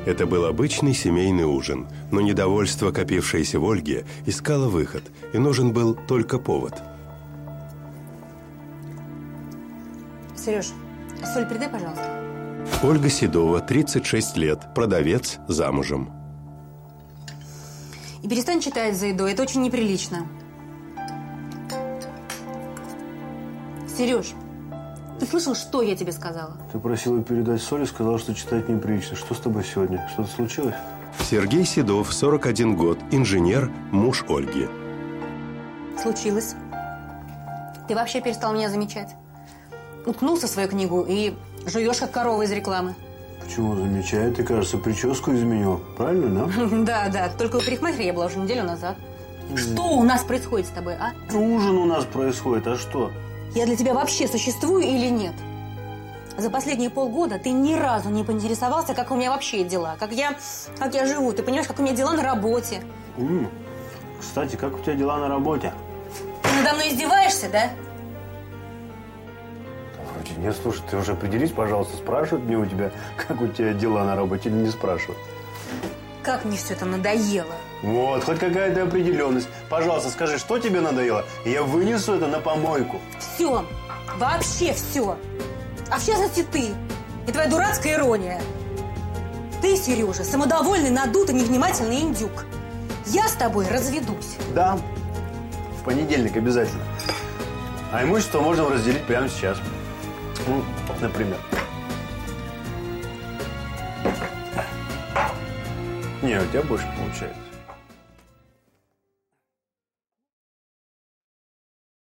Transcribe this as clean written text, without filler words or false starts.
Это был обычный семейный ужин, но недовольство, копившееся в Ольге, искало выход, и нужен был только повод. Сереж, соль передай, пожалуйста. Ольга Седова, 36 лет, продавец, замужем. И перестань читать за едой, это очень неприлично. Сереж, ты слышал, что я тебе сказала? Ты просила передать соль и сказала, что читать неприлично. Что с тобой сегодня? Что-то случилось? Сергей Седов, 41 год, инженер, муж Ольги. Случилось. Ты вообще перестал меня замечать. Уткнулся в свою книгу и жуешь, как корова из рекламы. Почему замечаю? Ты, кажется, прическу изменил. Правильно, да? Да, только у парикмахера я была уже неделю назад. Что у нас происходит с тобой, а? Ужин у нас происходит, а что? Я для тебя вообще существую или нет? За последние полгода ты ни разу не поинтересовался, как у меня вообще дела, как я живу. Ты понимаешь, как у меня дела на работе. Кстати, как у тебя дела на работе? Ты надо мной издеваешься, да? Вроде нет, слушай, ты уже определись, пожалуйста, спрашивают мне у тебя, как у тебя дела на работе, или не спрашивают? Как мне все это надоело. Вот, хоть какая-то определенность. Пожалуйста, скажи, что тебе надоело, и я вынесу это на помойку. Все. Вообще все. А в частности ты. И твоя дурацкая ирония. Ты, Сережа, самодовольный, надутый, невнимательный индюк. Я с тобой разведусь. Да. В понедельник обязательно. А имущество можем разделить прямо сейчас. Ну, например. Не, у тебя больше получается.